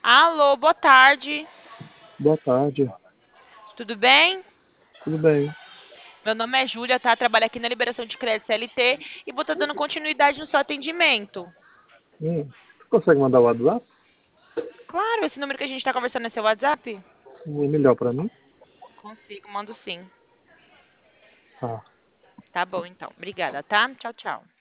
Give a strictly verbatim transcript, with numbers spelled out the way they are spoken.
Alô, boa tarde. Boa tarde, Tudo bem? tudo bem? Meu nome é Júlia, tá? Trabalho aqui na liberação de crédito C L T e vou estar dando continuidade no seu atendimento. Hum, você consegue mandar o WhatsApp? Claro, esse número que a gente está conversando é seu WhatsApp? Um melhor para mim? Consigo, mando sim. Tá. Tá bom, então. Obrigada, tá? Tchau, tchau.